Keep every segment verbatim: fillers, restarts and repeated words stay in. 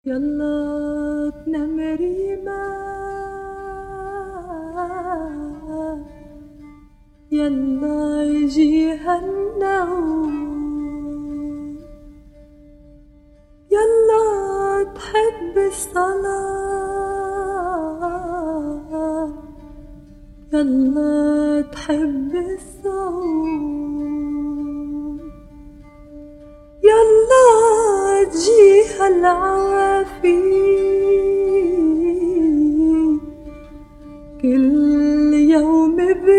يلا تنام ريما، يلا يجيها النوم، يلا تحب الصلاة، يلا تحب الصوم، يلا تجيها العوافي كل يوم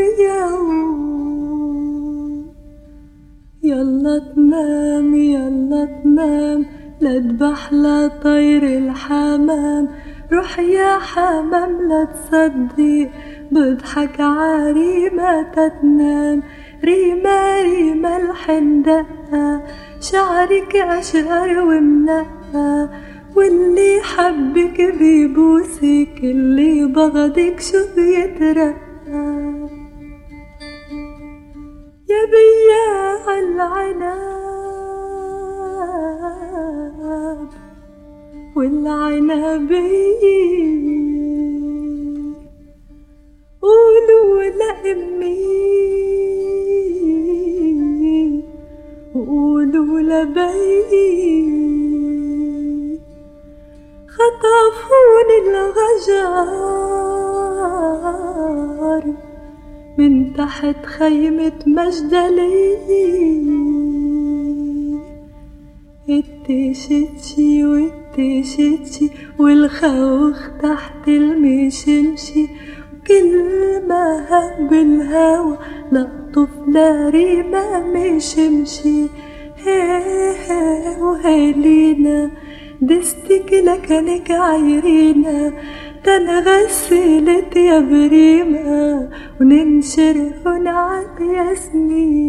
بيوم، يلا تنام يلا تنام لا تبح لا طير الحمام، روح يا حمام لا تصدق بضحك عريمة تتنام، ريمة ريمة الحندقة شعرك أشقر ومنقى، واللي حبك بيبوسك اللي بغضك شو بيترقى، يا بياع العنب والعنبية قولوا لأمي وقولوا لبي خطفوني الغجر من تحت خيمة مجدلي، التشتشي والتشتشي والخوخ تحت المشمشي، كل ما هب الهوى لقطف لريمة مشمشي، هي هي وهيلينا دستك لكنك عايرينا، تنغسلت يا بريمة وننشرهن عالياسمين.